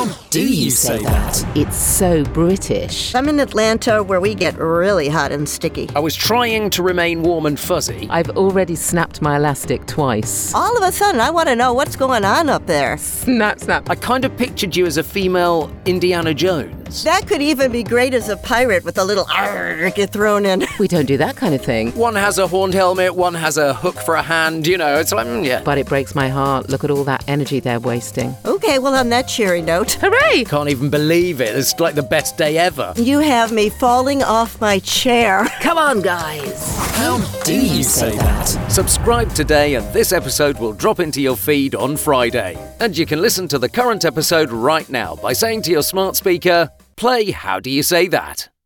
How do you say that? It's so British. I'm in Atlanta, where we get really hot and sticky. I was trying to remain warm and fuzzy. I've already snapped my elastic twice. All of a sudden, I want to know what's going on up there. Snap, snap. I kind of pictured you as a female Indiana Jones. That could even be great as a pirate with a little argh get thrown in. We don't do that kind of thing. One has a horned helmet, one has a hook for a hand, it's like, yeah. But it breaks my heart. Look at all that energy they're wasting. Okay, well, on that cheery note, Hooray! Can't even believe it. It's like the best day ever. you have me falling off my chair. Come on, guys. How do you say that? Subscribe today and this episode will drop into your feed on Friday. And you can listen to the current episode right now by saying to your smart speaker, play How Do You Say That?